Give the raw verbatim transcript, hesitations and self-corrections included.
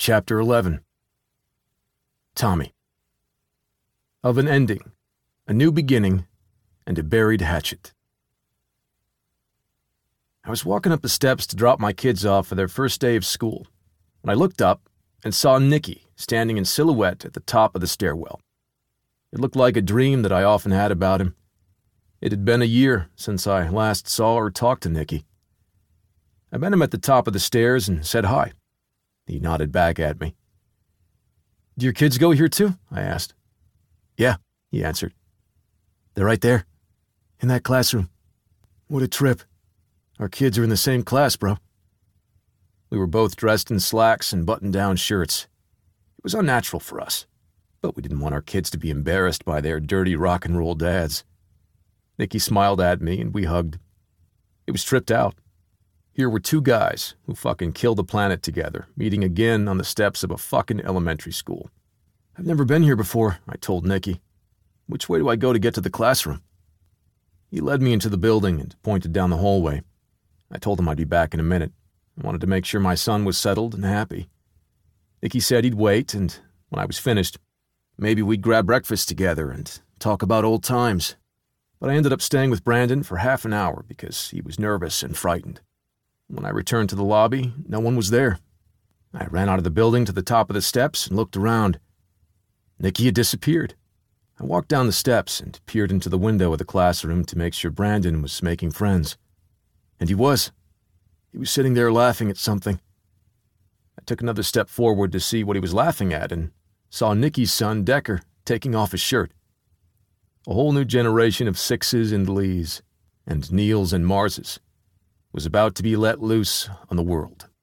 Chapter eleven. Tommy. Of an ending, a new beginning, and a buried hatchet. I was walking up the steps to drop my kids off for their first day of school when I looked up and saw Nicky standing in silhouette at the top of the stairwell. It looked like a dream that I often had about him. It had been a year since I last saw or talked to Nicky. I met him at the top of the stairs and said hi. He nodded back at me. "Do your kids go here too?" I asked. "Yeah," he answered. "They're right there, in that classroom. What a trip. Our kids are in the same class, bro." We were both dressed in slacks and button-down shirts. It was unnatural for us, but we didn't want our kids to be embarrassed by their dirty rock and roll dads. Nicky smiled at me and we hugged. It was tripped out. Here were two guys who fucking killed the planet together, meeting again on the steps of a fucking elementary school. "I've never been here before," I told Nicky. "Which way do I go to get to the classroom?" He led me into the building and pointed down the hallway. I told him I'd be back in a minute. I wanted to make sure my son was settled and happy. Nicky said he'd wait, and when I was finished, maybe we'd grab breakfast together and talk about old times. But I ended up staying with Brandon for half an hour because he was nervous and frightened. When I returned to the lobby, no one was there. I ran out of the building to the top of the steps and looked around. Nicky had disappeared. I walked down the steps and peered into the window of the classroom to make sure Brandon was making friends. And he was. He was sitting there laughing at something. I took another step forward to see what he was laughing at and saw Nicky's son, Decker, taking off his shirt. A whole new generation of Sixes and Lees, and Neils and Marses, was about to be let loose on the world.